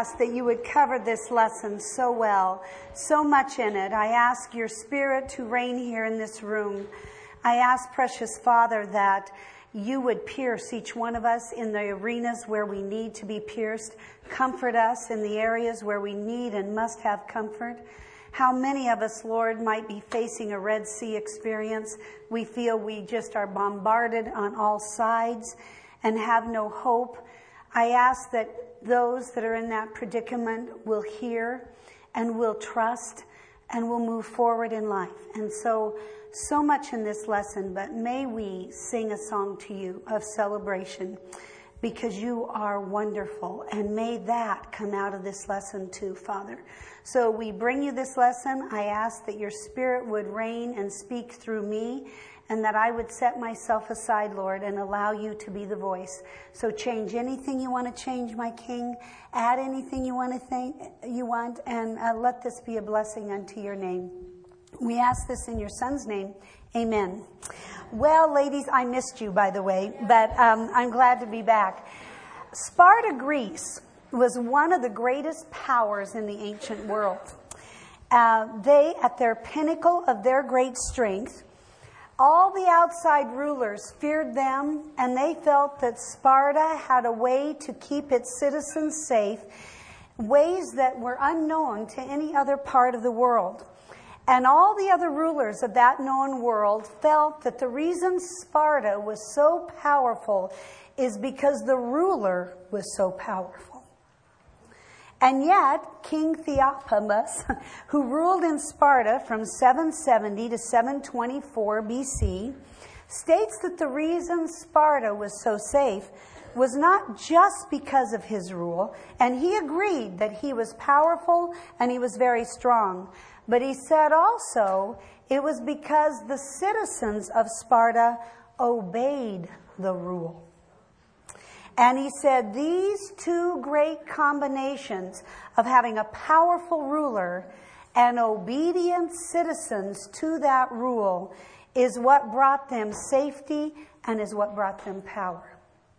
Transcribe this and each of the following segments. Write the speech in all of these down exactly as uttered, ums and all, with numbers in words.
ask that you would cover this lesson so well, so much in it. I ask your Spirit to reign here in this room. I ask, precious Father, that you would pierce each one of us in the arenas where we need to be pierced. Comfort us in the areas where we need and must have comfort. How many of us, Lord, might be facing a Red Sea experience. We feel we just are bombarded on all sides and have no hope. I ask that those that are in that predicament will hear and will trust and will move forward in life. And so, so much in this lesson, but may we sing a song to you of celebration because you are wonderful. And may that come out of this lesson too, Father. So we bring you this lesson. I ask that your Spirit would reign and speak through me, and that I would set myself aside, Lord, and allow you to be the voice. So change anything you want to change, my King. Add anything you want to think you want, and uh, let this be a blessing unto your name. We ask this in your Son's name. Amen. Well, ladies, I missed you, by the way, but um, I'm glad to be back. Sparta, Greece, was one of the greatest powers in the ancient world. Uh, they, at their pinnacle of their great strength, all the outside rulers feared them, and they felt that Sparta had a way to keep its citizens safe, ways that were unknown to any other part of the world. And all the other rulers of that known world felt that the reason Sparta was so powerful is because the ruler was so powerful. And yet, King Theopompus, who ruled in Sparta from seven seventy to seven twenty-four B C, states that the reason Sparta was so safe was not just because of his rule, and he agreed that he was powerful and he was very strong, but he said also it was because the citizens of Sparta obeyed the rule. And he said these two great combinations of having a powerful ruler and obedient citizens to that rule is what brought them safety and is what brought them power.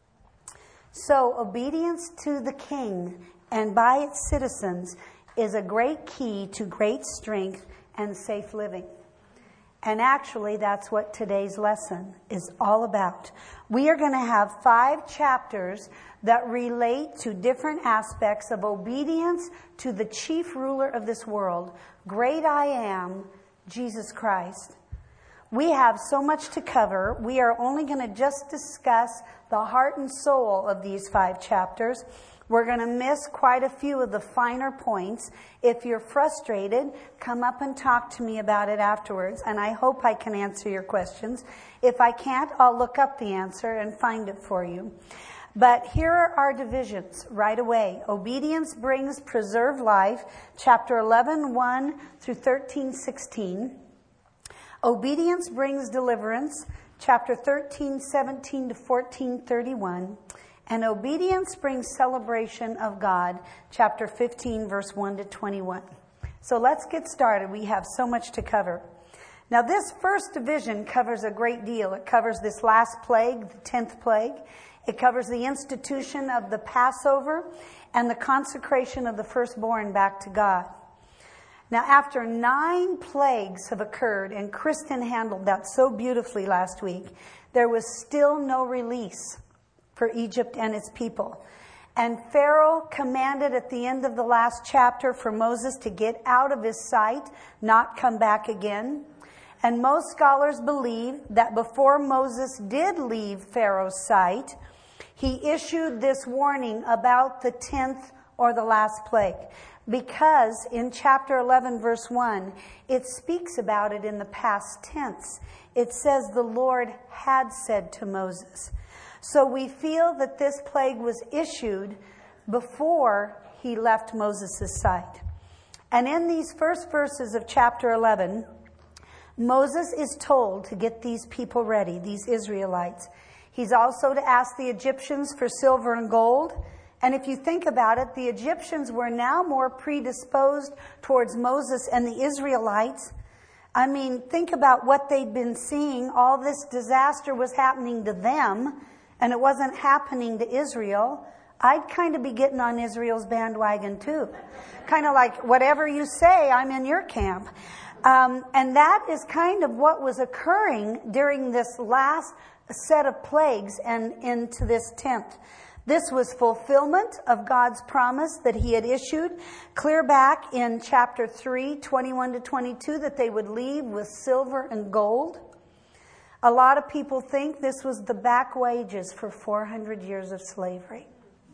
So obedience to the king and by its citizens is a great key to great strength and safe living. And actually, that's what today's lesson is all about. We are going to have five chapters that relate to different aspects of obedience to the chief ruler of this world, great I am, Jesus Christ. We have so much to cover. We are only going to just discuss the heart and soul of these five chapters. We're going to miss quite a few of the finer points. If you're frustrated, come up and talk to me about it afterwards, and I hope I can answer your questions. If I can't, I'll look up the answer and find it for you. But here are our divisions right away. Obedience brings preserved life, chapter eleven, one through thirteen, sixteen. Obedience brings deliverance, chapter thirteen, seventeen to fourteen, thirty-one. And obedience brings celebration of God, chapter fifteen, verse one to twenty-one. So let's get started. We have so much to cover. Now, this first division covers a great deal. It covers this last plague, the tenth plague. It covers the institution of the Passover and the consecration of the firstborn back to God. Now, after nine plagues have occurred, and Kristen handled that so beautifully last week, there was still no release for Egypt and its people. And Pharaoh commanded at the end of the last chapter for Moses to get out of his sight, not come back again. And most scholars believe that before Moses did leave Pharaoh's sight, he issued this warning about the tenth or the last plague. Because in chapter eleven, verse one, it speaks about it in the past tense. It says the Lord had said to Moses. So we feel that this plague was issued before he left Moses' sight. And in these first verses of chapter eleven, Moses is told to get these people ready, these Israelites. He's also to ask the Egyptians for silver and gold. And if you think about it, the Egyptians were now more predisposed towards Moses and the Israelites. I mean, think about what they'd been seeing. All this disaster was happening to them, and it wasn't happening to Israel. I'd kind of be getting on Israel's bandwagon too. Kind of like, whatever you say, I'm in your camp. Um, and that is kind of what was occurring during this last set of plagues and into this tenth. This was fulfillment of God's promise that he had issued clear back in chapter three, twenty-one to twenty-two, that they would leave with silver and gold. A lot of people think this was the back wages for four hundred years of slavery.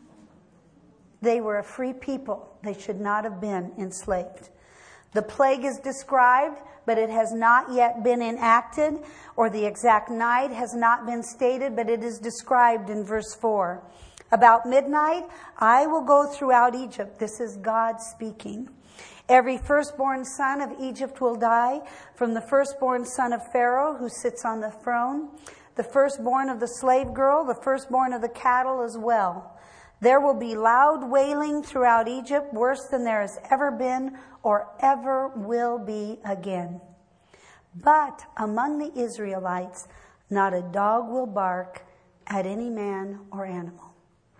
They were a free people. They should not have been enslaved. The plague is described, but it has not yet been enacted, or the exact night has not been stated, but it is described in verse four. About midnight, I will go throughout Egypt. This is God speaking. Every firstborn son of Egypt will die, from the firstborn son of Pharaoh who sits on the throne, the firstborn of the slave girl, the firstborn of the cattle as well. There will be loud wailing throughout Egypt, worse than there has ever been or ever will be again. But among the Israelites, not a dog will bark at any man or animal.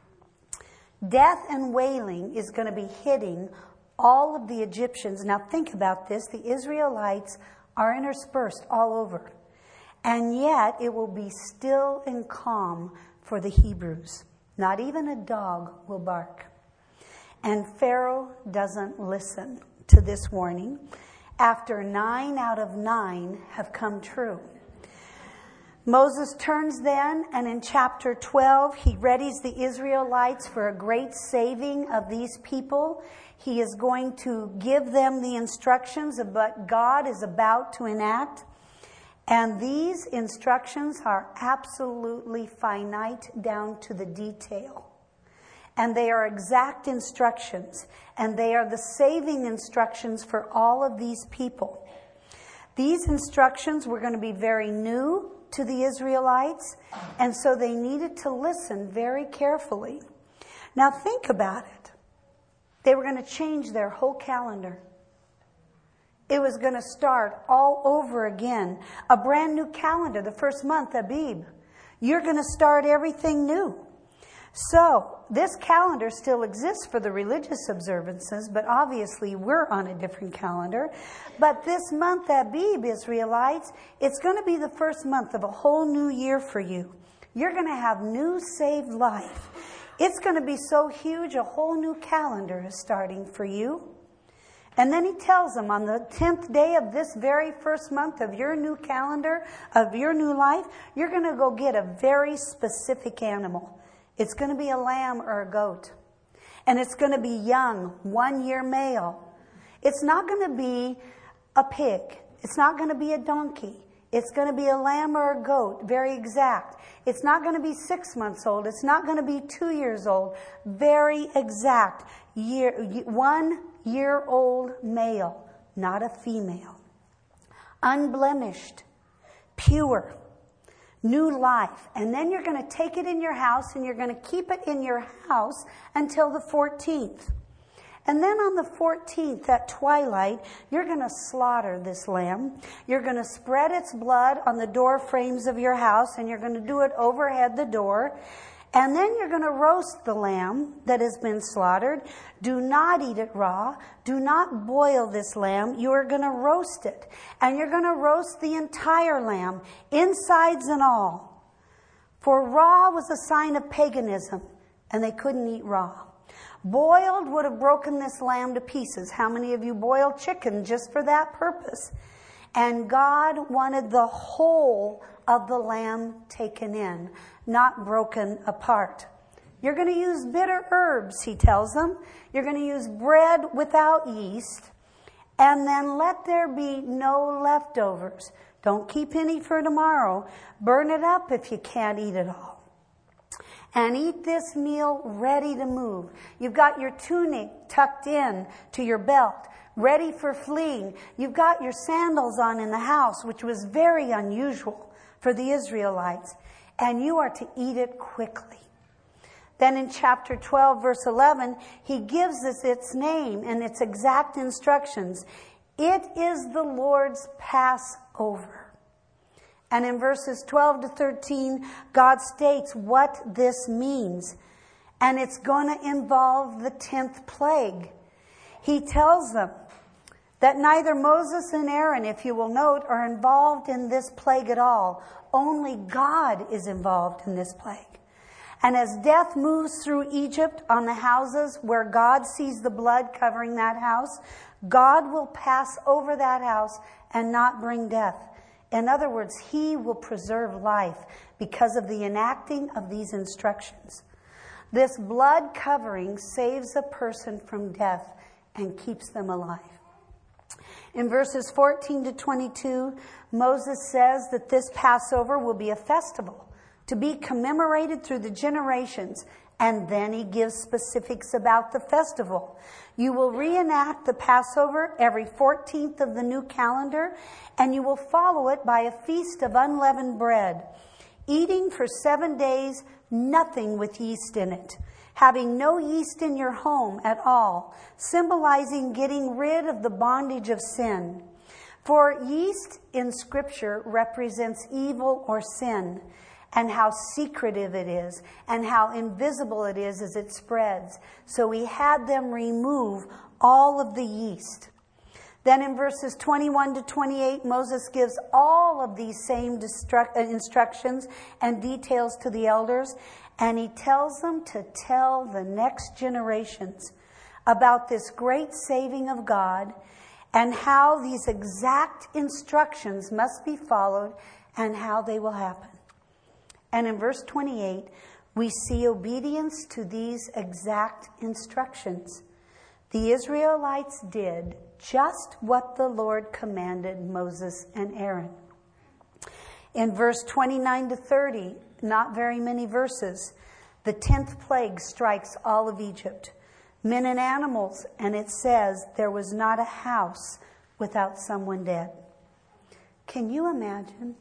Death and wailing is going to be hitting all of the Egyptians. Now think about this. The Israelites are interspersed all over. And yet it will be still and calm for the Hebrews. Not even a dog will bark. And Pharaoh doesn't listen to this warning after nine out of nine have come true. Moses turns then, and in chapter twelve, he readies the Israelites for a great saving of these people. He is going to give them the instructions of what God is about to enact. And these instructions are absolutely finite down to the detail. And they are exact instructions. And they are the saving instructions for all of these people. These instructions were going to be very new to the Israelites. And so they needed to listen very carefully. Now think about it. They were going to change their whole calendar. It was going to start all over again. A brand new calendar, the first month, Abib. You're going to start everything new. So, this calendar still exists for the religious observances, but obviously we're on a different calendar. But this month, Abib, Israelites, it's going to be the first month of a whole new year for you. You're going to have new saved life. It's going to be so huge, a whole new calendar is starting for you. And then he tells them on the tenth day of this very first month of your new calendar, of your new life, you're going to go get a very specific animal. It's going to be a lamb or a goat. And it's going to be young, one year male. It's not going to be a pig. It's not going to be a donkey. It's going to be a lamb or a goat, very exact. It's not going to be six months old. It's not going to be two years old. Very exact. Year, one year old male, not a female. Unblemished, pure, new life. And then you're going to take it in your house and you're going to keep it in your house until the fourteenth. And then on the fourteenth, at twilight, you're going to slaughter this lamb. You're going to spread its blood on the door frames of your house, and you're going to do it overhead the door. And then you're going to roast the lamb that has been slaughtered. Do not eat it raw. Do not boil this lamb. You are going to roast it. And you're going to roast the entire lamb, insides and all. For raw was a sign of paganism, and they couldn't eat raw. Boiled would have broken this lamb to pieces. How many of you boil chicken just for that purpose? And God wanted the whole of the lamb taken in, not broken apart. You're going to use bitter herbs, he tells them. You're going to use bread without yeast. And then let there be no leftovers. Don't keep any for tomorrow. Burn it up if you can't eat it all. And eat this meal ready to move. You've got your tunic tucked in to your belt, ready for fleeing. You've got your sandals on in the house, which was very unusual for the Israelites. And you are to eat it quickly. Then in chapter twelve, verse eleven, he gives us its name and its exact instructions. It is the Lord's Passover. And in verses twelve to thirteen, God states what this means. And it's going to involve the tenth plague. He tells them that neither Moses and Aaron, if you will note, are involved in this plague at all. Only God is involved in this plague. And as death moves through Egypt on the houses where God sees the blood covering that house, God will pass over that house and not bring death. In other words, He will preserve life because of the enacting of these instructions. This blood covering saves a person from death and keeps them alive. In verses fourteen to twenty-two, Moses says that this Passover will be a festival to be commemorated through the generations. And then he gives specifics about the festival. You will reenact the Passover every fourteenth of the new calendar, and you will follow it by a feast of unleavened bread, eating for seven days nothing with yeast in it, having no yeast in your home at all, symbolizing getting rid of the bondage of sin. For yeast in Scripture represents evil or sin, and how secretive it is, and how invisible it is as it spreads. So he had them remove all of the yeast. Then in verses twenty-one to twenty-eight, Moses gives all of these same destruct- instructions and details to the elders, and he tells them to tell the next generations about this great saving of God and how these exact instructions must be followed and how they will happen. And in verse twenty-eight, we see obedience to these exact instructions. The Israelites did just what the Lord commanded Moses and Aaron. In verse twenty-nine to thirty, not very many verses, the tenth plague strikes all of Egypt, men and animals, and it says there was not a house without someone dead. Can you imagine?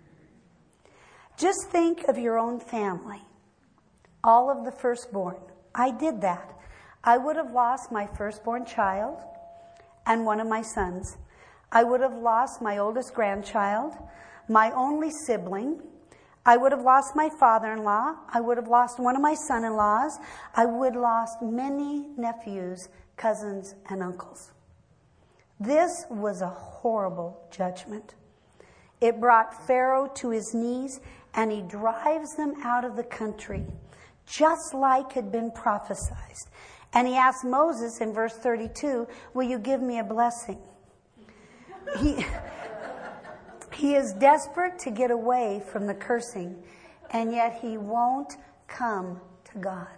Just think of your own family, all of the firstborn. I did that. I would have lost my firstborn child and one of my sons. I would have lost my oldest grandchild, my only sibling. I would have lost my father-in-law. I would have lost one of my son-in-laws. I would have lost many nephews, cousins, and uncles. This was a horrible judgment. It brought Pharaoh to his knees, and he drives them out of the country, just like had been prophesied. And he asked Moses in verse thirty-two, will you give me a blessing? He, he is desperate to get away from the cursing, and yet he won't come to God.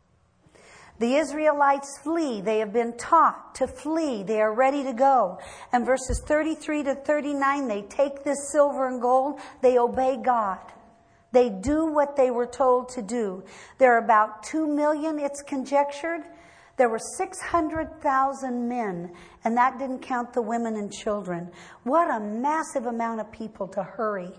The Israelites flee. They have been taught to flee. They are ready to go. And verses thirty-three to thirty-nine, they take this silver and gold. They obey God. They do what they were told to do. There are about two million, it's conjectured. There were six hundred thousand men, and that didn't count the women and children. What a massive amount of people to hurry.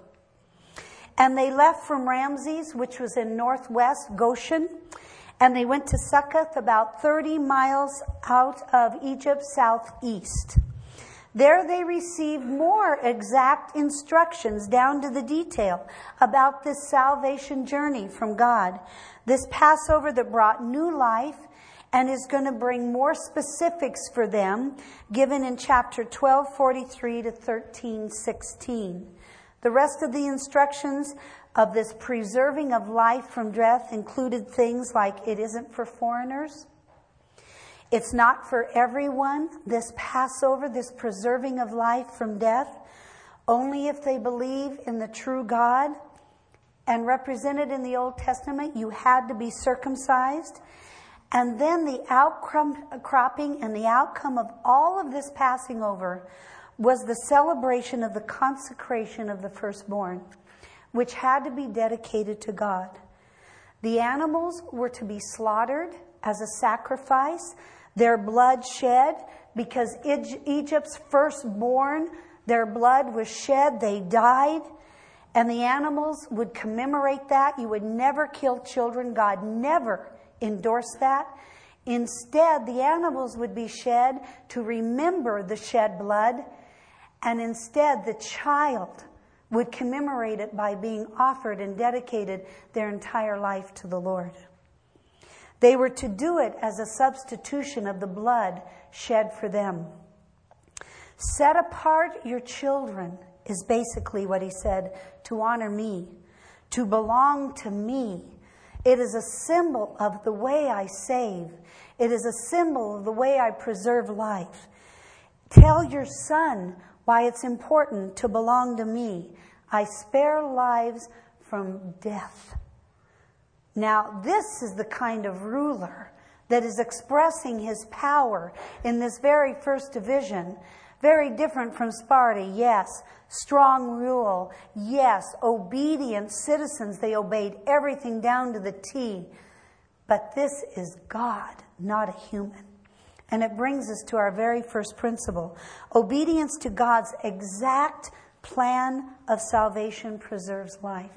And they left from Ramses, which was in northwest Goshen, and they went to Succoth, about thirty miles out of Egypt, southeast. There they received more exact instructions down to the detail about this salvation journey from God. This Passover that brought new life and is going to bring more specifics for them, given in chapter twelve forty-three to thirteen sixteen. The rest of the instructions of this preserving of life from death included things like it isn't for foreigners. It's not for everyone, this Passover, this preserving of life from death, only if they believe in the true God. And represented in the Old Testament, you had to be circumcised. And then the outcropping and the outcome of all of this passing over was the celebration of the consecration of the firstborn, which had to be dedicated to God. The animals were to be slaughtered as a sacrifice, their blood shed, because Egypt's firstborn, their blood was shed, they died, and the animals would commemorate that. You would never kill children. God never endorsed that. Instead, the animals would be shed to remember the shed blood, and instead the child would commemorate it by being offered and dedicated their entire life to the Lord. They were to do it as a substitution of the blood shed for them. Set apart your children is basically what he said, to honor me, to belong to me. It is a symbol of the way I save. It is a symbol of the way I preserve life. Tell your son why it's important to belong to me. I spare lives from death. Now, this is the kind of ruler that is expressing his power in this very first division. Very different from Sparta, yes. Strong rule, yes. Obedient citizens, they obeyed everything down to the T. But this is God, not a human. And it brings us to our very first principle. Obedience to God's exact plan of salvation preserves life.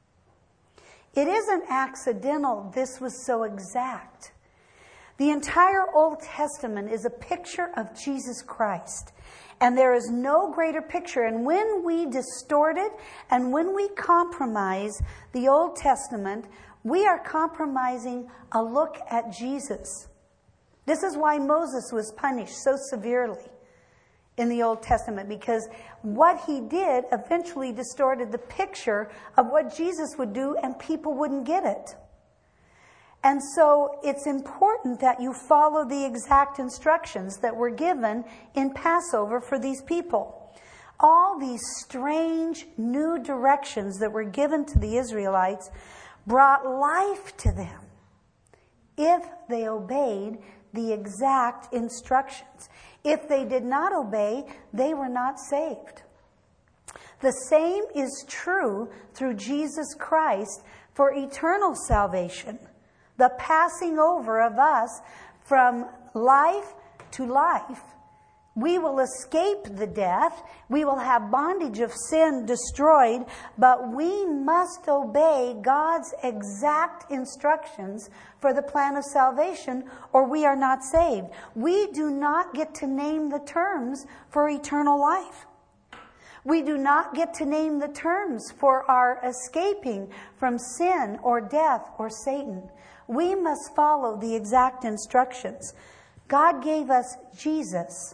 It isn't accidental this was so exact. The entire Old Testament is a picture of Jesus Christ. And there is no greater picture. And when we distort it and when we compromise the Old Testament, we are compromising a look at Jesus. This is why Moses was punished so severely in the Old Testament, because what he did eventually distorted the picture of what Jesus would do, and people wouldn't get it. And so it's important that you follow the exact instructions that were given in Passover for these people. All these strange new directions that were given to the Israelites brought life to them if they obeyed the exact instructions. If they did not obey, they were not saved. The same is true through Jesus Christ for eternal salvation. The passing over of us from life to life. We will escape the death. We will have bondage of sin destroyed, but we must obey God's exact instructions for the plan of salvation, or we are not saved. We do not get to name the terms for eternal life. We do not get to name the terms for our escaping from sin or death or Satan. We must follow the exact instructions. God gave us Jesus,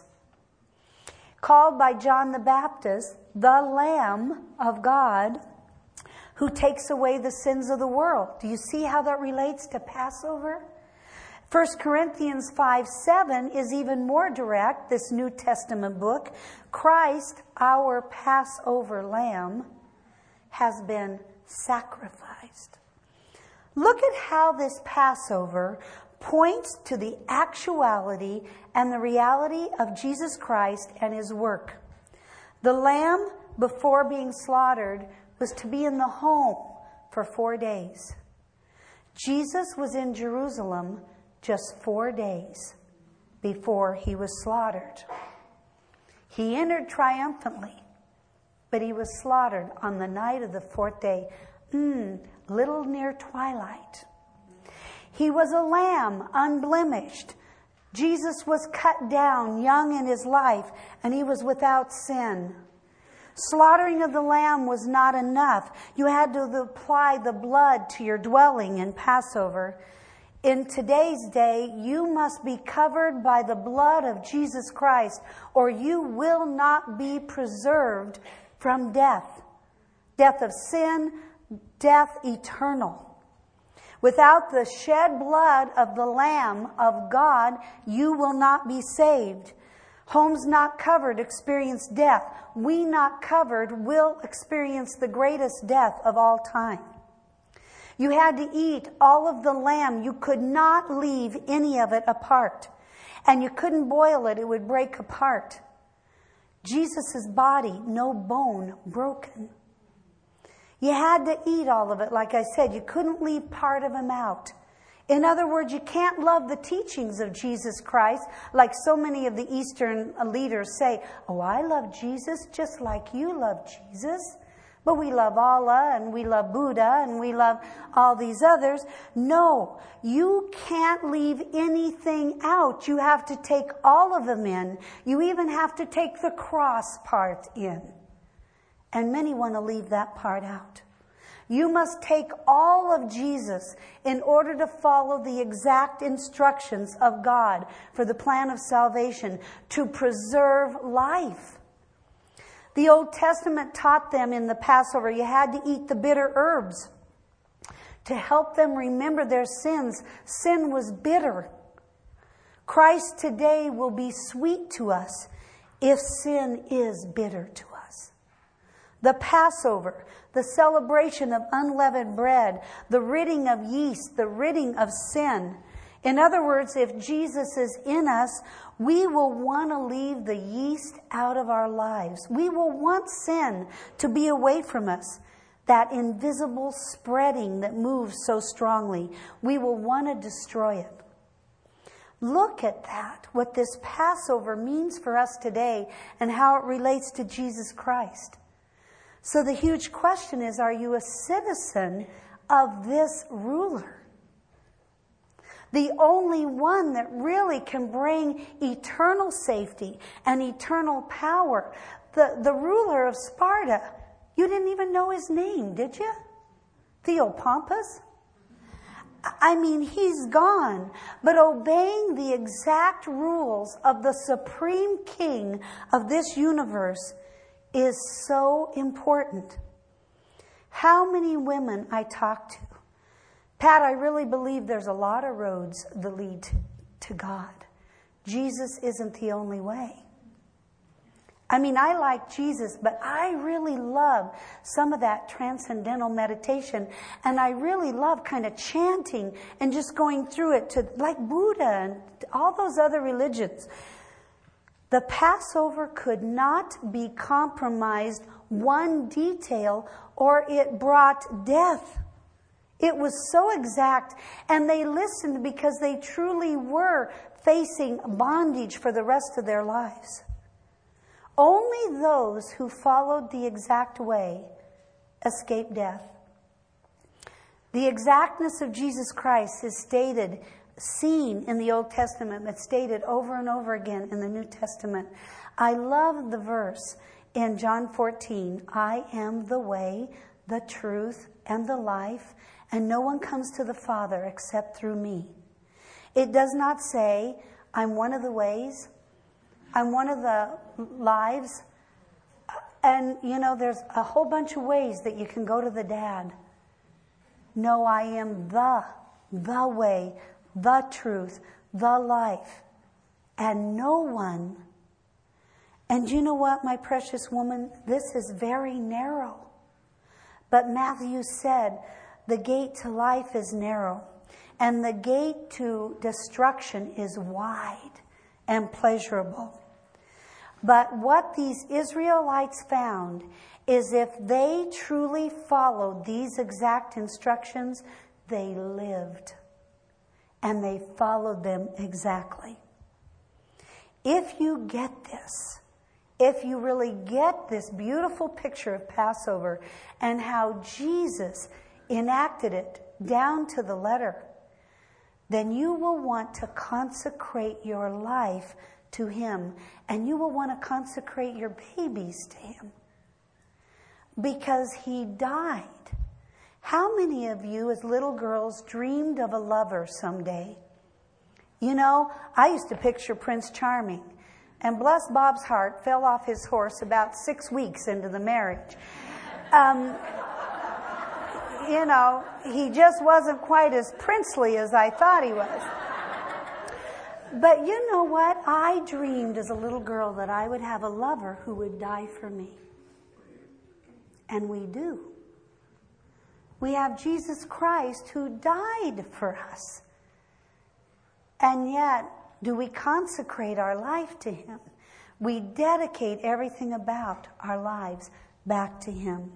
called by John the Baptist, the Lamb of God, who takes away the sins of the world. Do you see how that relates to Passover? First Corinthians five seven is even more direct, this New Testament book. Christ, our Passover Lamb, has been sacrificed. Look at how this Passover points to the actuality and the reality of Jesus Christ and his work. The lamb, before being slaughtered, was to be in the home for four days. Jesus was in Jerusalem just four days before he was slaughtered. He entered triumphantly, but he was slaughtered on the night of the fourth day, mm, little near twilight. He was a lamb, unblemished. Jesus was cut down, young in his life, and he was without sin. Slaughtering of the lamb was not enough. You had to apply the blood to your dwelling in Passover. In today's day, you must be covered by the blood of Jesus Christ, or you will not be preserved from death. Death of sin, death eternal. Without the shed blood of the Lamb of God, you will not be saved. Homes not covered experience death. We not covered will experience the greatest death of all time. You had to eat all of the lamb. You could not leave any of it apart. And you couldn't boil it. It would break apart. Jesus' body, no bone broken. You had to eat all of it. Like I said, you couldn't leave part of him out. In other words, you can't love the teachings of Jesus Christ like so many of the Eastern leaders say, oh, I love Jesus just like you love Jesus. But we love Allah and we love Buddha and we love all these others. No, you can't leave anything out. You have to take all of them in. You even have to take the cross part in. And many want to leave that part out. You must take all of Jesus in order to follow the exact instructions of God for the plan of salvation to preserve life. The Old Testament taught them in the Passover you had to eat the bitter herbs to help them remember their sins. Sin was bitter. Christ today will be sweet to us if sin is bitter to us. The Passover, the celebration of unleavened bread, the ridding of yeast, the ridding of sin. In other words, if Jesus is in us, we will want to leave the yeast out of our lives. We will want sin to be away from us. That invisible spreading that moves so strongly. We will want to destroy it. Look at that, what this Passover means for us today and how it relates to Jesus Christ. So the huge question is, are you a citizen of this ruler? The only one that really can bring eternal safety and eternal power. The, the ruler of Sparta, you didn't even know his name, did you? Theopompus? I mean, he's gone. But obeying the exact rules of the supreme king of this universe is so important. How many women I talk to, Pat, I really believe there's a lot of roads that lead to, to God. Jesus isn't the only way. I mean, I like Jesus, but I really love some of that transcendental meditation. And I really love kind of chanting and just going through it to like Buddha and all those other religions. The Passover could not be compromised one detail or it brought death. It was so exact, and they listened because they truly were facing bondage for the rest of their lives. Only those who followed the exact way escaped death. The exactness of Jesus Christ is stated, seen in the Old Testament, but stated over and over again in the New Testament. I love the verse in John fourteen, I am the way, the truth, and the life, and no one comes to the Father except through me. It does not say, I'm one of the ways, I'm one of the lives, and, you know, there's a whole bunch of ways that you can go to the Dad. No, I am the, the way, the truth, the life, and no one. And you know what, my precious woman? This is very narrow. But Matthew said, the gate to life is narrow, and the gate to destruction is wide and pleasurable. But what these Israelites found is if they truly followed these exact instructions, they lived. And they followed them exactly. If you get this, if you really get this beautiful picture of Passover and how Jesus enacted it down to the letter, then you will want to consecrate your life to Him, and you will want to consecrate your babies to Him, because He died. How many of you as little girls dreamed of a lover someday? You know, I used to picture Prince Charming, and bless Bob's heart, fell off his horse about six weeks into the marriage. Um, you know, he just wasn't quite as princely as I thought he was. But you know what? I dreamed as a little girl that I would have a lover who would die for me. And we do. We have Jesus Christ who died for us. And yet, do we consecrate our life to Him? We dedicate everything about our lives back to Him.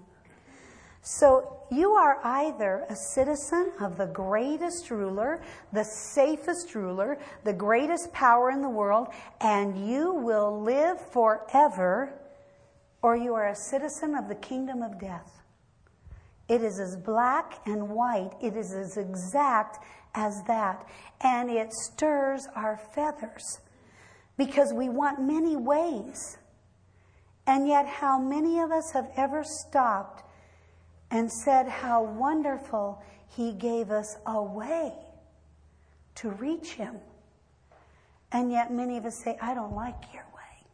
So you are either a citizen of the greatest ruler, the safest ruler, the greatest power in the world, and you will live forever, or you are a citizen of the kingdom of death. It is as black and white. It is as exact as that. And it stirs our feathers because we want many ways. And yet how many of us have ever stopped and said how wonderful he gave us a way to reach him. And yet many of us say, I don't like your way.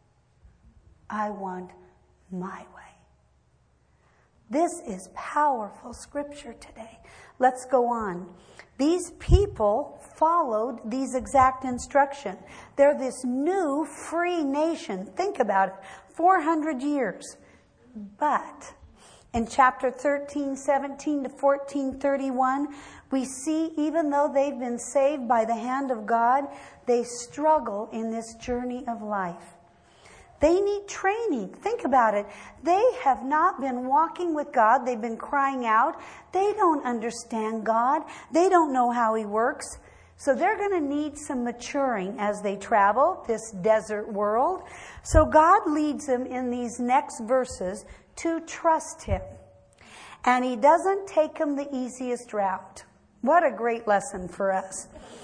I want my way. This is powerful scripture today. Let's go on. These people followed these exact instructions. They're this new free nation. Think about it. four hundred years. But in chapter thirteen, seventeen to fourteen, thirty-one, we see even though they've been saved by the hand of God, they struggle in this journey of life. They need training. Think about it. They have not been walking with God. They've been crying out. They don't understand God. They don't know how he works. So they're going to need some maturing as they travel this desert world. So God leads them in these next verses to trust him. And he doesn't take them the easiest route. What a great lesson for us.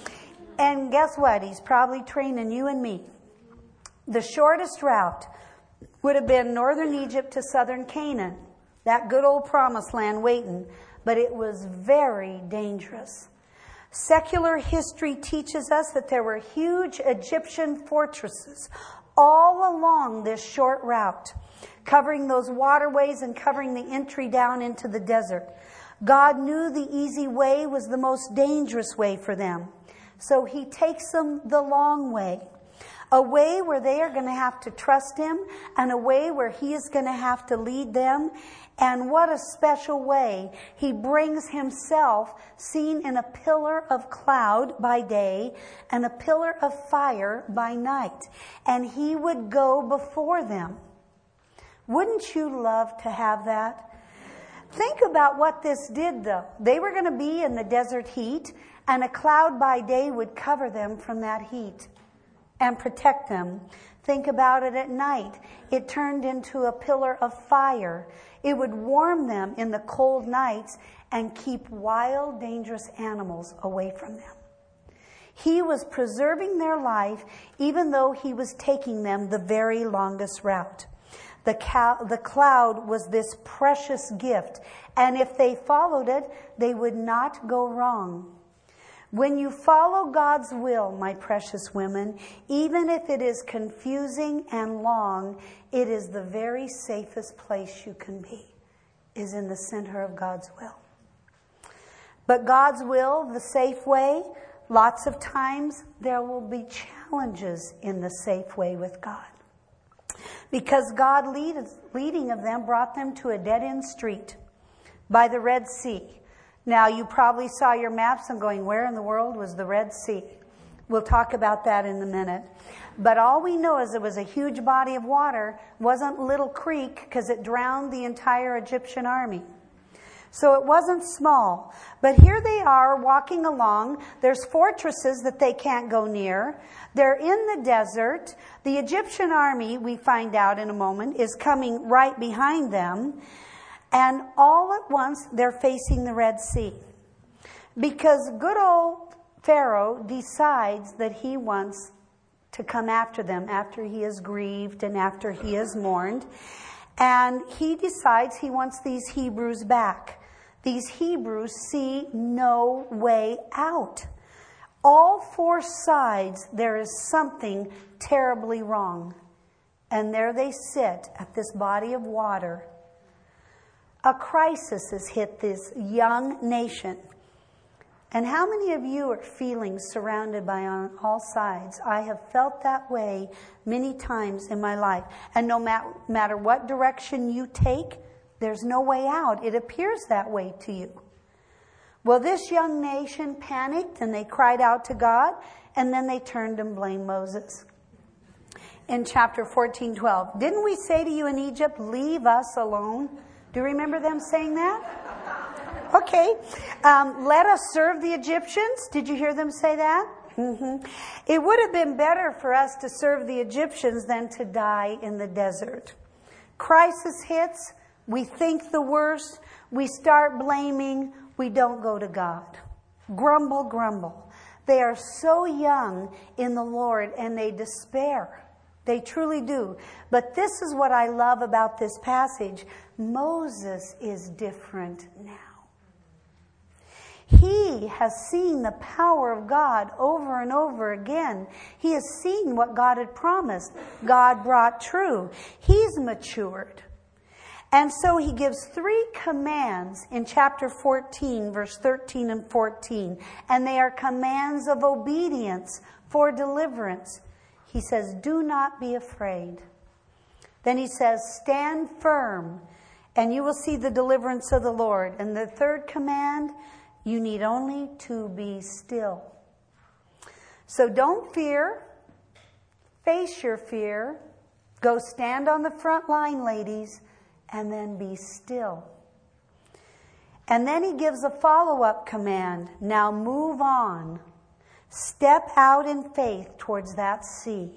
And guess what? He's probably training you and me. The shortest route would have been northern Egypt to southern Canaan. That good old promised land waiting. But it was very dangerous. Secular history teaches us that there were huge Egyptian fortresses all along this short route, covering those waterways and covering the entry down into the desert. God knew the easy way was the most dangerous way for them. So he takes them the long way. A way where they are going to have to trust him, and a way where he is going to have to lead them. And what a special way. He brings himself seen in a pillar of cloud by day and a pillar of fire by night. And he would go before them. Wouldn't you love to have that? Think about what this did, though. They were going to be in the desert heat, and a cloud by day would cover them from that heat and protect them. Think about it at night. It turned into a pillar of fire. It would warm them in the cold nights and keep wild, dangerous animals away from them. He was preserving their life even though he was taking them the very longest route. The, cow, the cloud was this precious gift, and if they followed it, they would not go wrong. When you follow God's will, my precious women, even if it is confusing and long, it is the very safest place you can be, is in the center of God's will. But God's will, the safe way, lots of times there will be challenges in the safe way with God. Because God lead, leading of them brought them to a dead-end street by the Red Sea. Now, you probably saw your maps and going, where in the world was the Red Sea? We'll talk about that in a minute. But all we know is it was a huge body of water. It wasn't Little Creek because it drowned the entire Egyptian army. So it wasn't small. But here they are walking along. There's fortresses that they can't go near. They're in the desert. The Egyptian army, we find out in a moment, is coming right behind them. And all at once, they're facing the Red Sea. Because good old Pharaoh decides that he wants to come after them after he is grieved and after he is mourned. And he decides he wants these Hebrews back. These Hebrews see no way out. All four sides, there is something terribly wrong. And there they sit at this body of water. A crisis has hit this young nation. And how many of you are feeling surrounded by on all sides? I have felt that way many times in my life. And no matter what direction you take, there's no way out. It appears that way to you. Well, this young nation panicked and they cried out to God, and then they turned and blamed Moses. In chapter fourteen twelve, didn't we say to you in Egypt, leave us alone? Do you remember them saying that? Okay. Um, let us serve the Egyptians. Did you hear them say that? Mm-hmm. It would have been better for us to serve the Egyptians than to die in the desert. Crisis hits. We think the worst. We start blaming. We don't go to God. Grumble, grumble. They are so young in the Lord and they despair. They truly do. But this is what I love about this passage. Moses is different now. He has seen the power of God over and over again. He has seen what God had promised. God brought true. He's matured. And so he gives three commands in chapter fourteen, verse thirteen and fourteen. And they are commands of obedience for deliverance. He says, do not be afraid. Then he says, stand firm, and you will see the deliverance of the Lord. And the third command, you need only to be still. So don't fear. Face your fear. Go stand on the front line, ladies, and then be still. And then he gives a follow-up command. Now move on. Step out in faith towards that sea.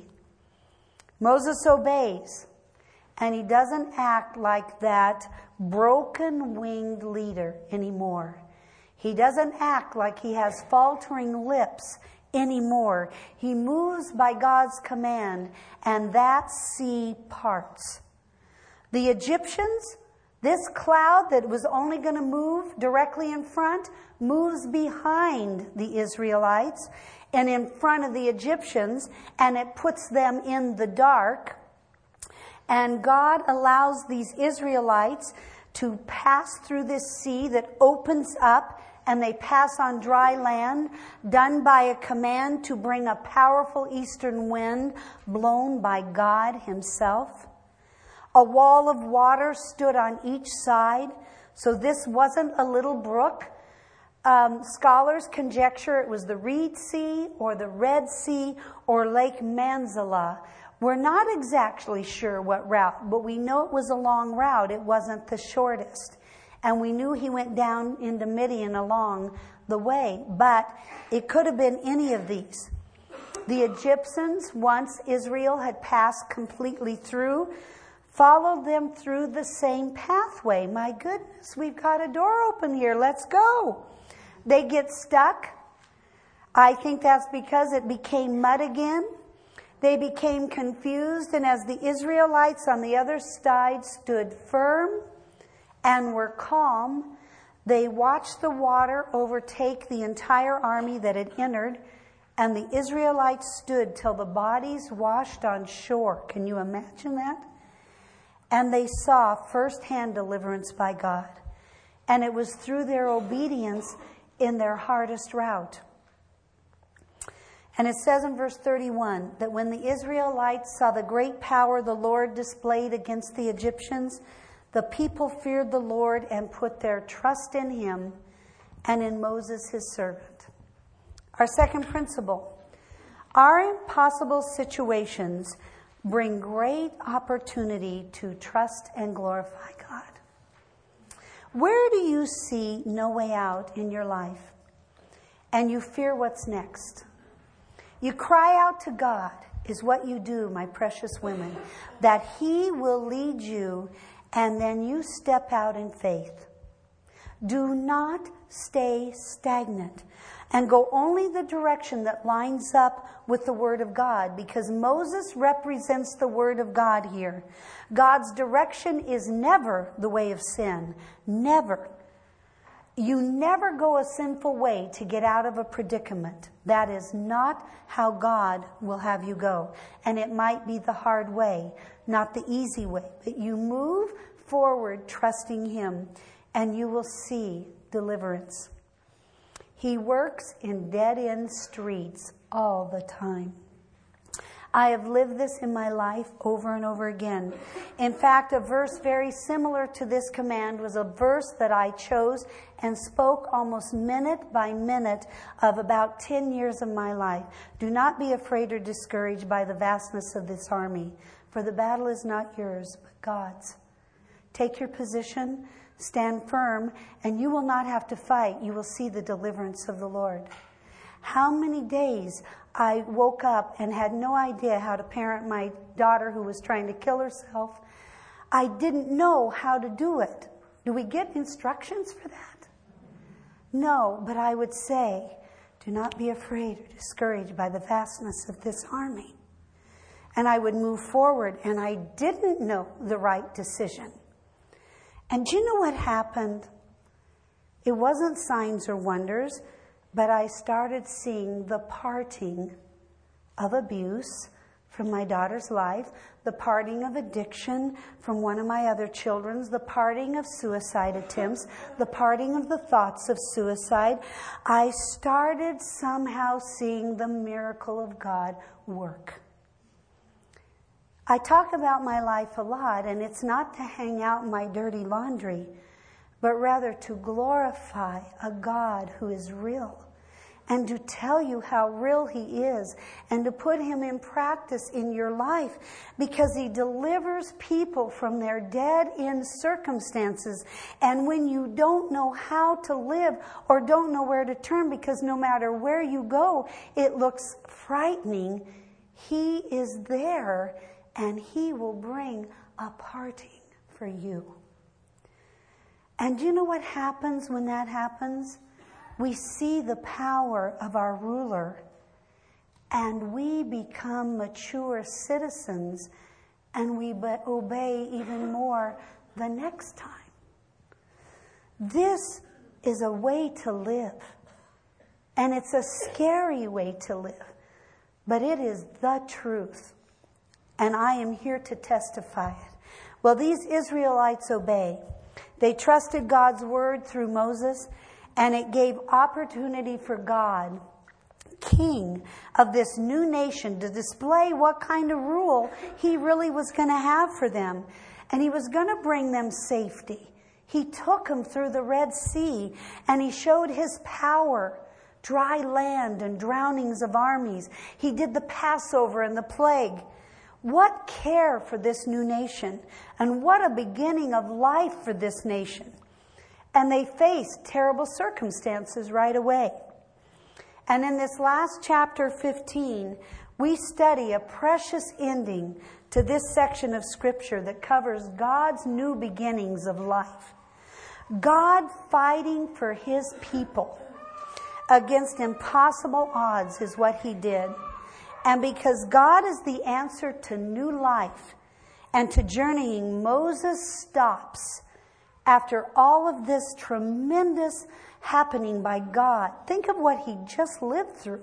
Moses obeys, and he doesn't act like that broken-winged leader anymore. He doesn't act like he has faltering lips anymore. He moves by God's command, and that sea parts. The Egyptians, this cloud that was only going to move directly in front, moves behind the Israelites and in front of the Egyptians, and it puts them in the dark. And God allows these Israelites to pass through this sea that opens up, and they pass on dry land, done by a command to bring a powerful eastern wind blown by God himself. A wall of water stood on each side, so this wasn't a little brook. Um, scholars conjecture it was the Reed Sea or the Red Sea or Lake Manzala. We're not exactly sure what route, but we know it was a long route. It wasn't the shortest. And we knew he went down into Midian along the way, but it could have been any of these. The Egyptians, once Israel had passed completely through, followed them through the same pathway. My goodness, we've got a door open here. Let's go. They get stuck. I think that's because it became mud again. They became confused, and as the Israelites on the other side stood firm and were calm, they watched the water overtake the entire army that had entered, and the Israelites stood till the bodies washed on shore. Can you imagine that? And they saw firsthand deliverance by God. And it was through their obedience in their hardest route. And it says in verse thirty-one that when the Israelites saw the great power the Lord displayed against the Egyptians, the people feared the Lord and put their trust in him and in Moses his servant. Our second principle, our impossible situations bring great opportunity to trust and glorify God. Where do you see no way out in your life and you fear what's next? You cry out to God, is what you do, my precious women, that he will lead you, and then you step out in faith. Do not stay stagnant and go only the direction that lines up with the Word of God, because Moses represents the Word of God here. God's direction is never the way of sin. Never. You never go a sinful way to get out of a predicament. That is not how God will have you go. And it might be the hard way, not the easy way. But you move forward trusting him, and you will see deliverance. He works in dead-end streets all the time. I have lived this in my life over and over again. In fact, a verse very similar to this command was a verse that I chose and spoke almost minute by minute of about ten years of my life. Do not be afraid or discouraged by the vastness of this army, for the battle is not yours, but God's. Take your position, stand firm, and you will not have to fight. You will see the deliverance of the Lord. How many days I woke up and had no idea how to parent my daughter who was trying to kill herself. I didn't know how to do it. Do we get instructions for that? No, but I would say, do not be afraid or discouraged by the vastness of this army. and I would move forward, and I didn't know the right decision. And do you know what happened? It wasn't signs or wonders, but I started seeing the parting of abuse from my daughter's life, the parting of addiction from one of my other children's, the parting of suicide attempts, the parting of the thoughts of suicide. I started somehow seeing the miracle of God work. I talk about my life a lot, and it's not to hang out my dirty laundry, but rather to glorify a God who is real, and to tell you how real He is, and to put Him in practice in your life, because He delivers people from their dead-end circumstances. And when you don't know how to live or don't know where to turn, because no matter where you go, it looks frightening, He is there, and He will bring a parting for you. And do you know what happens when that happens? We see the power of our ruler, and we become mature citizens, and we obey even more the next time. This is a way to live, and it's a scary way to live, but it is the truth, and I am here to testify it. Well, these Israelites obey. They trusted God's word through Moses, and it gave opportunity for God, king of this new nation, to display what kind of rule He really was going to have for them. And He was going to bring them safety. He took them through the Red Sea, and He showed His power, dry land and drownings of armies. He did the Passover and the plague. What care for this new nation, and what a beginning of life for this nation. And they faced terrible circumstances right away. And in this last chapter fifteen, we study a precious ending to this section of Scripture that covers God's new beginnings of life. God fighting for His people against impossible odds is what He did. And because God is the answer to new life and to journeying, Moses stops after all of this tremendous happening by God. Think of what he just lived through.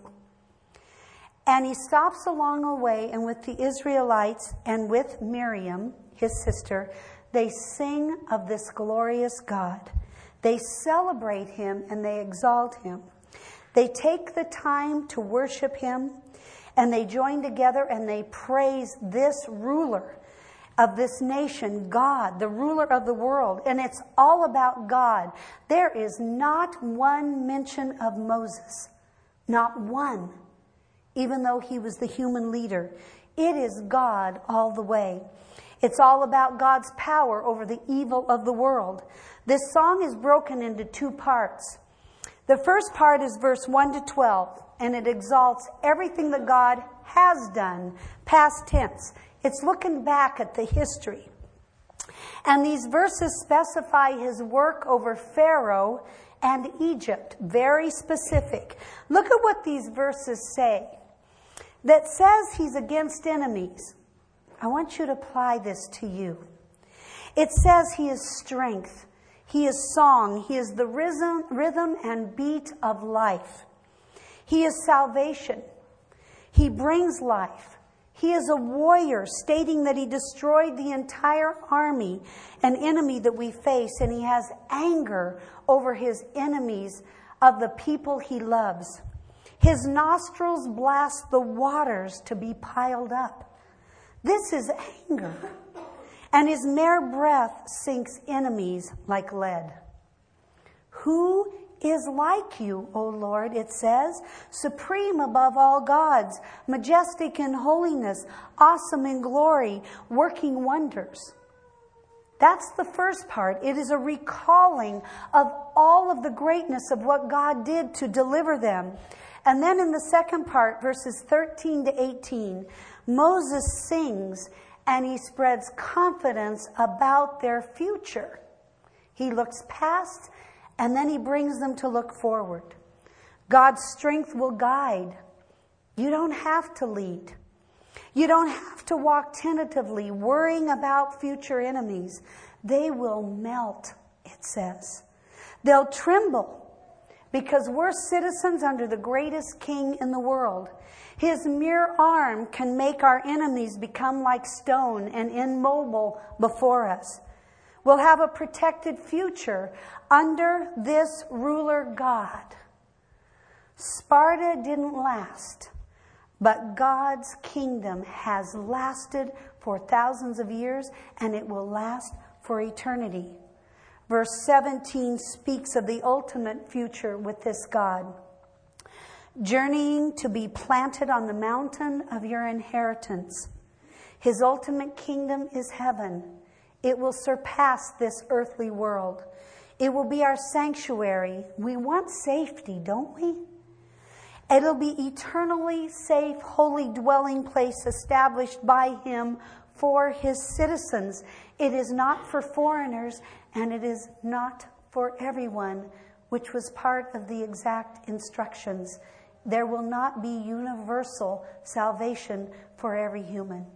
And he stops along the way, and with the Israelites and with Miriam, his sister, they sing of this glorious God. They celebrate Him and they exalt Him. They take the time to worship Him, and they join together and they praise this ruler of this nation, God, the ruler of the world. And it's all about God. There is not one mention of Moses. Not one. Even though he was the human leader. It is God all the way. It's all about God's power over the evil of the world. This song is broken into two parts. The first part is verse one to twelve, and it exalts everything that God has done, past tense. It's looking back at the history. And these verses specify His work over Pharaoh and Egypt. Very specific. Look at what these verses say. That says He's against enemies. I want you to apply this to you. It says He is strength. He is song. He is the rhythm, rhythm and beat of life. He is salvation. He brings life. He is a warrior, stating that He destroyed the entire army, an enemy that we face, and He has anger over His enemies of the people He loves. His nostrils blast the waters to be piled up. This is anger. And His mere breath sinks enemies like lead. Who is like You, O Lord, it says, supreme above all gods, majestic in holiness, awesome in glory, working wonders. That's the first part. It is a recalling of all of the greatness of what God did to deliver them. And then in the second part, verses thirteen to eighteen, Moses sings and he spreads confidence about their future. He looks past and then he brings them to look forward. God's strength will guide. You don't have to lead. You don't have to walk tentatively, worrying about future enemies. They will melt, it says. They'll tremble because we're citizens under the greatest king in the world. His mere arm can make our enemies become like stone and immobile before us. We'll have a protected future under this ruler God. Sparta didn't last, but God's kingdom has lasted for thousands of years, and it will last for eternity. Verse seventeen speaks of the ultimate future with this God. Journeying to be planted on the mountain of your inheritance. His ultimate kingdom is heaven. It will surpass this earthly world. It will be our sanctuary. We want safety, don't we? It'll be eternally safe, holy dwelling place established by Him for His citizens. It is not for foreigners, and it is not for everyone, which was part of the exact instructions. There will not be universal salvation for every human.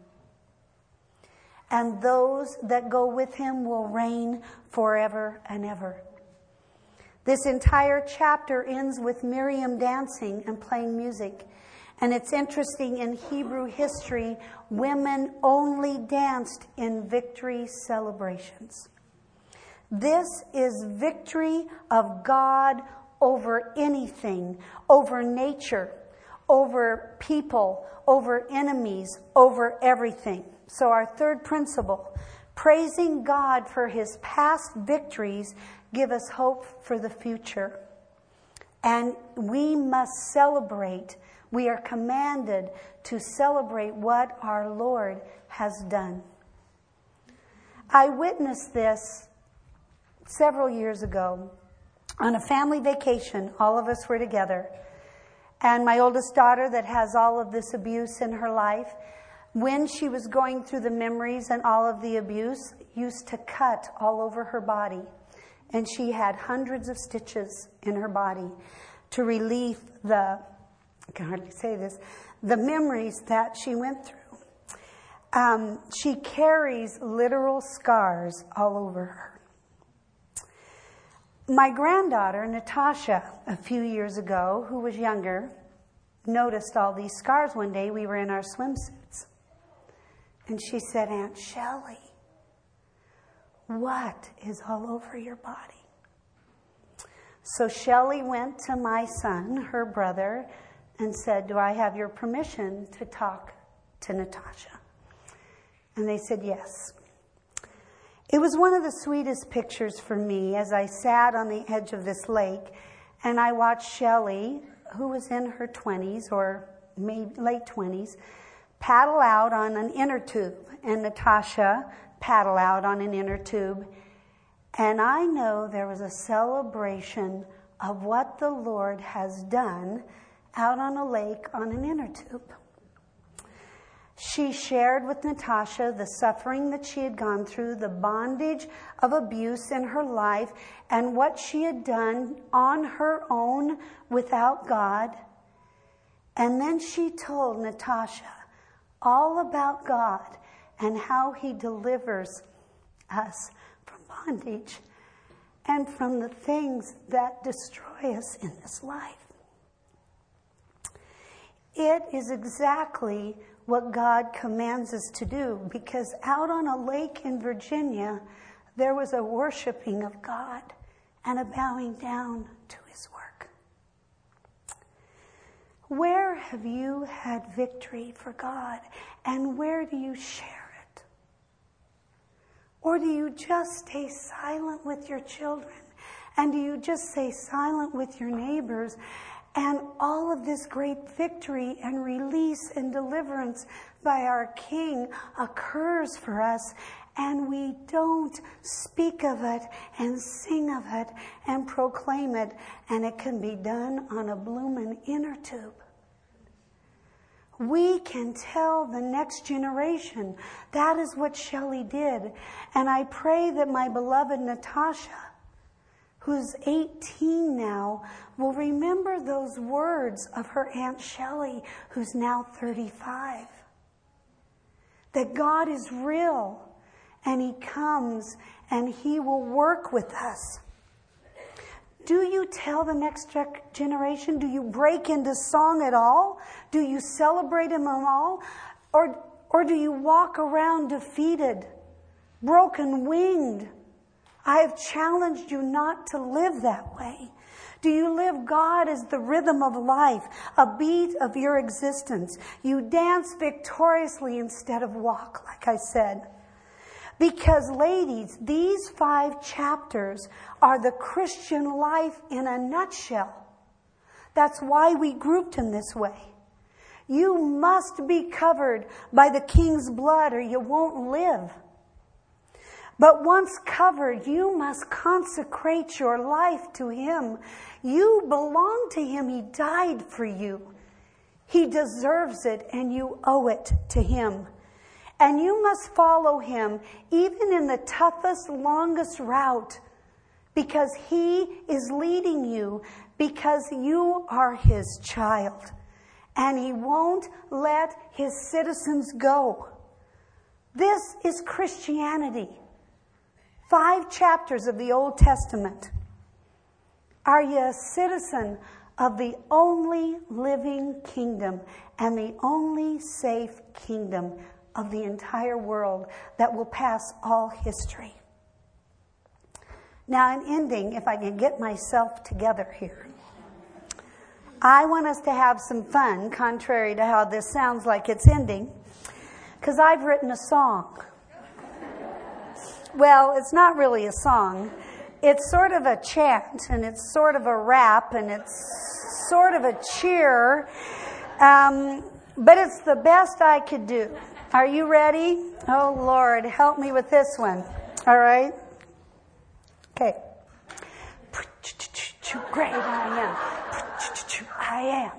And those that go with Him will reign forever and ever. This entire chapter ends with Miriam dancing and playing music. And it's interesting, in Hebrew history, women only danced in victory celebrations. This is victory of God over anything, over nature, over people, over enemies, over everything. So our third principle, praising God for His past victories, give us hope for the future. And we must celebrate. We are commanded to celebrate what our Lord has done. I witnessed this several years ago on a family vacation. All of us were together. And my oldest daughter, that has all of this abuse in her life, when she was going through the memories and all of the abuse, used to cut all over her body. And she had hundreds of stitches in her body to relieve the, I can hardly say this, the memories that she went through. Um, she carries literal scars all over her. My granddaughter, Natasha, a few years ago, who was younger, noticed all these scars one day. We were in our swimsuits. And she said, "Aunt Shelley, what is all over your body?" So Shelley went to my son, her brother, and said, "Do I have your permission to talk to Natasha?" And they said yes. It was one of the sweetest pictures for me as I sat on the edge of this lake and I watched Shelley, who was in her twenties or maybe late twenties, paddle out on an inner tube, and Natasha paddle out on an inner tube. And I know there was a celebration of what the Lord has done out on a lake on an inner tube. She shared with Natasha the suffering that she had gone through, the bondage of abuse in her life, and what she had done on her own without God. And then she told Natasha all about God and how He delivers us from bondage and from the things that destroy us in this life. It is exactly what God commands us to do, because out on a lake in Virginia, there was a worshiping of God and a bowing down to His work. Where have you had victory for God, and where do you share it? Or do you just stay silent with your children? And do you just stay silent with your neighbors? And all of this great victory and release and deliverance by our King occurs for us, and we don't speak of it and sing of it and proclaim it, and it can be done on a bloomin' inner tube. We can tell the next generation. That is what Shelley did. And I pray that my beloved Natasha, who's eighteen now, will remember those words of her Aunt Shelley, who's now thirty-five. that God is real and He comes and He will work with us. Do you tell the next generation? Do you break into song at all? Do you celebrate Him at all? Or, or do you walk around defeated, broken winged? I have challenged you not to live that way. Do you live God as the rhythm of life, a beat of your existence? You dance victoriously instead of walk, like I said. Because, ladies, these five chapters are the Christian life in a nutshell. That's why we grouped them this way. You must be covered by the King's blood or you won't live. But once covered, you must consecrate your life to Him. You belong to Him. He died for you. He deserves it and you owe it to Him. And you must follow Him even in the toughest, longest route because He is leading you because you are His child. And He won't let His citizens go. This is Christianity. Five chapters of the Old Testament. Are you a citizen of the only living kingdom and the only safe kingdom of the entire world that will pass all history? Now, in ending, if I can get myself together here, I want us to have some fun, contrary to how this sounds like it's ending, because I've written a song. Well, it's not really a song. It's sort of a chant, and it's sort of a rap, and it's sort of a cheer, um, but it's the best I could do. Are you ready? Oh, Lord, help me with this one. All right? Okay. Great I am. I am.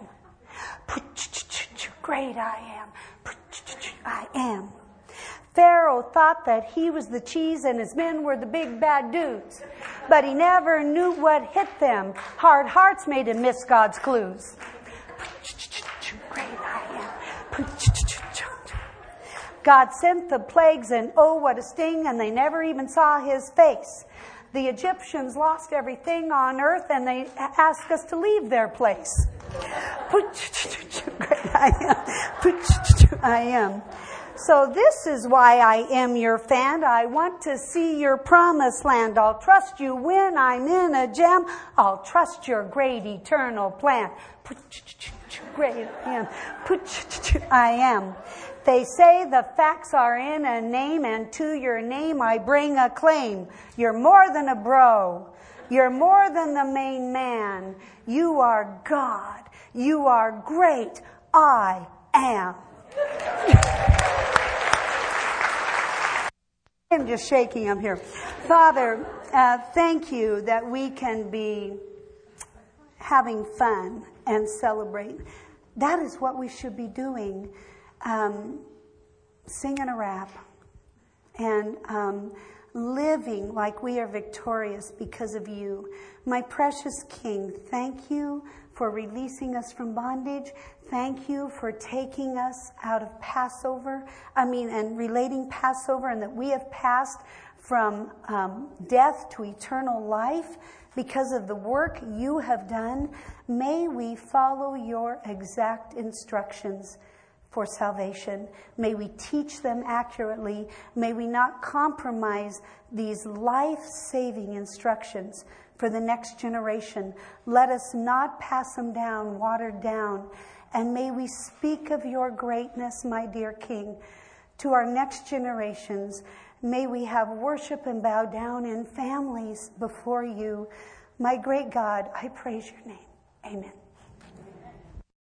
Great I am. I am. Pharaoh thought that he was the cheese and his men were the big bad dudes. But he never knew what hit them. Hard hearts made him miss God's clues. Great I am. God sent the plagues and oh, what a sting, and they never even saw His face. The Egyptians lost everything on earth and they asked us to leave their place. Great I am. I am. So this is why I am your fan. I want to see your promised land. I'll trust you when I'm in a jam. I'll trust your great eternal plan. Great I am. I am. They say the facts are in a name, and to your name I bring a claim. You're more than a bro. You're more than the main man. You are God. You are great. I am. I'm just shaking up here. Father, uh, thank you that we can be having fun and celebrate. That is what we should be doing. Um, singing a rap and um, living like we are victorious because of you. My precious King, thank you for releasing us from bondage. Thank you for taking us out of Passover. I mean, and relating Passover, and that we have passed from um, death to eternal life because of the work you have done. May we follow your exact instructions for salvation. May we teach them accurately. May we not compromise these life-saving instructions for the next generation. Let us not pass them down, watered down. And may we speak of your greatness, my dear King, to our next generations. May we have worship and bow down in families before you. My great God, I praise your name. Amen.